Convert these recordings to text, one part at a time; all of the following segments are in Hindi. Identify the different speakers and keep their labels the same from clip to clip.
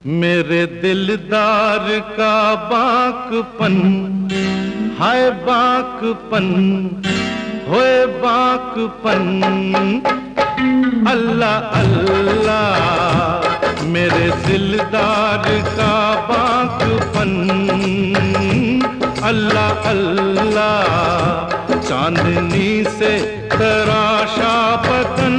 Speaker 1: मेरे दिलदार का बाकपन, हाय बाकपन, होए बाकपन, अल्लाह अल्लाह। मेरे दिलदार का बाकपन, अल्लाह अल्लाह। चांदनी से तराशा पतन,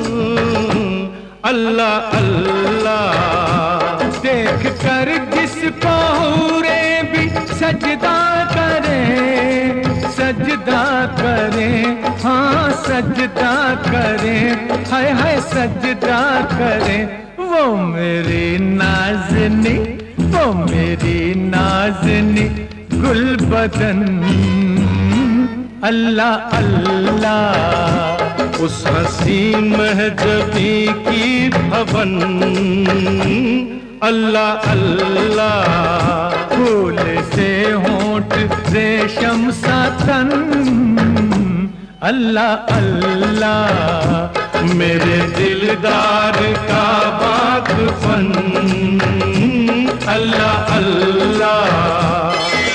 Speaker 1: अल्लाह अल्लाह।
Speaker 2: देख कर जिसको हूरे भी सजदा करें, सजदा करें, हाँ सजदा करें, हाय हाय सजदा करें। वो मेरी नाज़नी, वो मेरी नाज़नी गुलबदन, अल्लाह अल्लाह।
Speaker 1: उस हसी महजबी की भवन, अल्लाह अल्लाह।
Speaker 2: फूल से होंठ रेशम सा तन, अल्लाह अल्लाह।
Speaker 1: मेरे दिलदार का बाकपन, अल्लाह अल्लाह।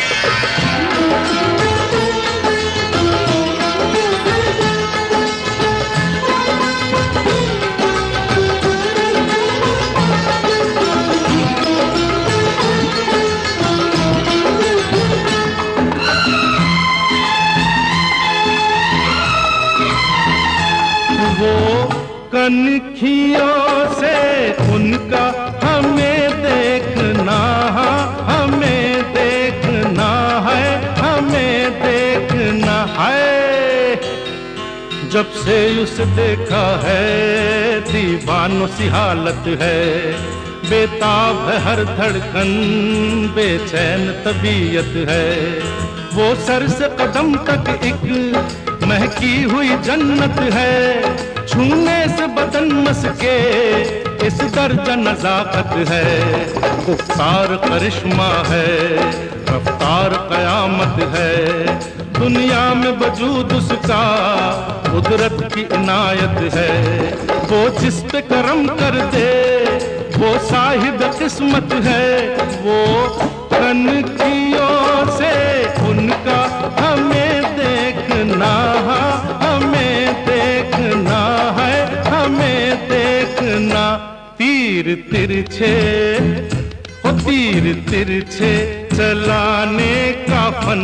Speaker 1: वो कनखियों से उनका हमें देखना, हमें देखना है, हमें देखना है। जब से उसे देखा है दीवानों सी हालत है। बेताब है हर धड़कन, बेचैन तबीयत है। वो सर से कदम तक एक महकी हुई जन्नत है। छूने से बदन मस्के इस दर्जा नजाकत है। गुफ्तार करिश्मा है, रफ्तार कयामत है। दुनिया में वजूद उसका कुदरत की इनायत है। वो जिस पे करम कर दे वो साहिब किस्मत है। वो कनखियों से उनका हमें देखना, हमें देखना है, हमें देखना। तीर तिरछे हो तीर तिरछे चलाने का फन,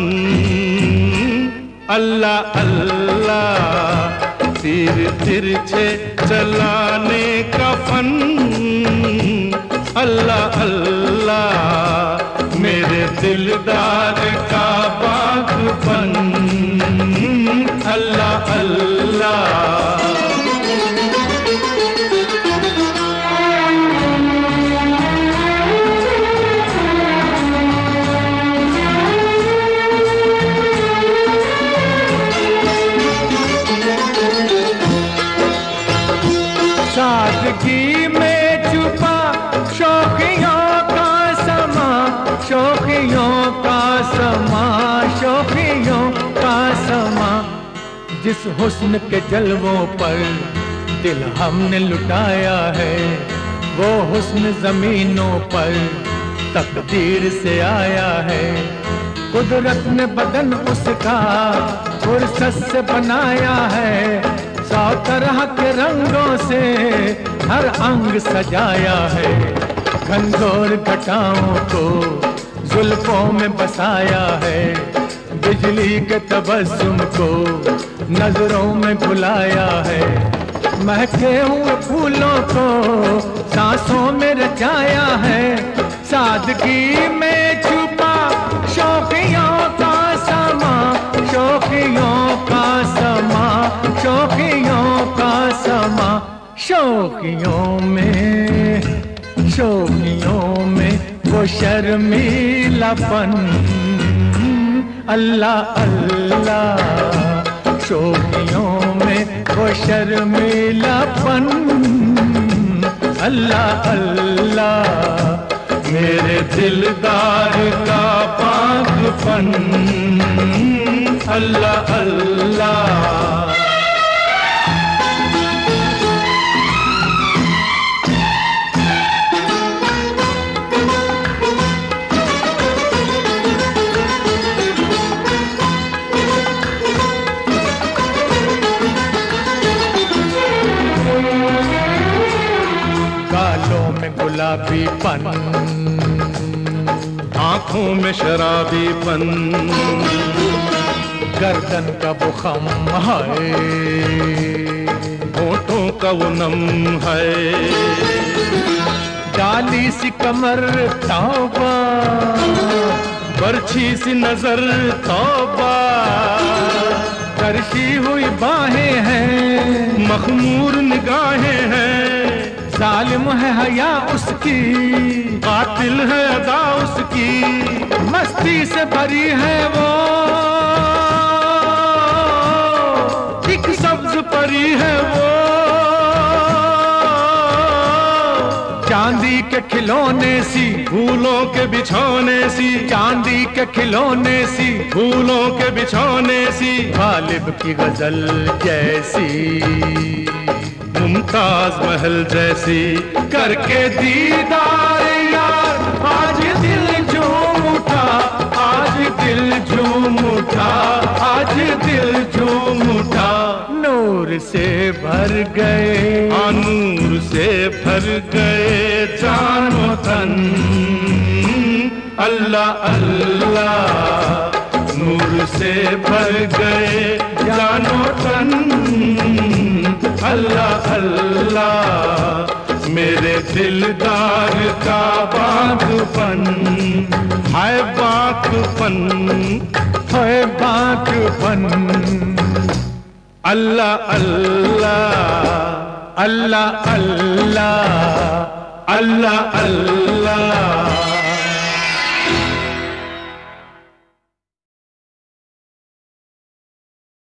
Speaker 1: अल्लाह अल्लाह। तीर तिरछे चलाने का फन, अल्लाह अल्लाह। मेरे दिलदार का बागपन, अल्लाह अल्लाह।
Speaker 2: सादगी में छुपा शौकियों का समा, शौकियों का समा, शौकियों का समा। जिस हुस्न के जलवों पर दिल हमने लुटाया है, वो हुस्न जमीनों पर तकदीर से आया है। कुदरत ने बदन उसका फुर्सत से बनाया है। 100 तरह के रंगों से हर अंग सजाया है। घनघोर घटाओं को जुल्फों में बसाया है। बिजली के तबस्सुम को नजरों में बुलाया है। महके हुए फूलों को सांसों में रचाया है। सादगी में छुपा शौकियों का समा, शौकियों का समा, शौकियों का समा। शौकियों में, शौकियों में वो शर्मीलापन, अल्लाह अल्लाह। शौकियों में वो शर्मीलापन, अल्लाह अल्लाह।
Speaker 1: मेरे दिलदार का पागपन, अल्लाह अल्लाह।
Speaker 2: गुलाबीपन,
Speaker 1: आंखों में शराबीपन,
Speaker 2: गर्दन का वो खम है,
Speaker 1: होठों का वो नम है,
Speaker 2: डाली सी कमर तौबा,
Speaker 1: बरछी सी नजर तौबा,
Speaker 2: तरशी हुई बाहें हैं,
Speaker 1: मखमूर निगाहें हैं,
Speaker 2: जालिम है हया उसकी,
Speaker 1: कातिल है अदा उसकी,
Speaker 2: मस्ती से भरी है वो,
Speaker 1: एक सब्ज परी है वो,
Speaker 2: चांदी के खिलौने सी,
Speaker 1: फूलों के बिछौने सी,
Speaker 2: चांदी के खिलौने सी,
Speaker 1: फूलों के बिछौने सी,
Speaker 2: गालिब की गजल जैसी,
Speaker 1: मुमताज महल जैसी,
Speaker 2: करके दीदार यार आज दिल झूम उठा, आज दिल झूम उठा, आज दिल झूम उठा, नूर से भर गए,
Speaker 1: नूर से भर गए जानो तन, अल्लाह अल्लाह, नूर से भर गए जानो तन, अल्लाह अल्लाह, मेरे दिलदार का बागपन है बागपन,
Speaker 2: है बागपन,
Speaker 1: अल्लाह अल्लाह,
Speaker 2: अल्लाह अल्लाह,
Speaker 1: अल्लाह अल्लाह।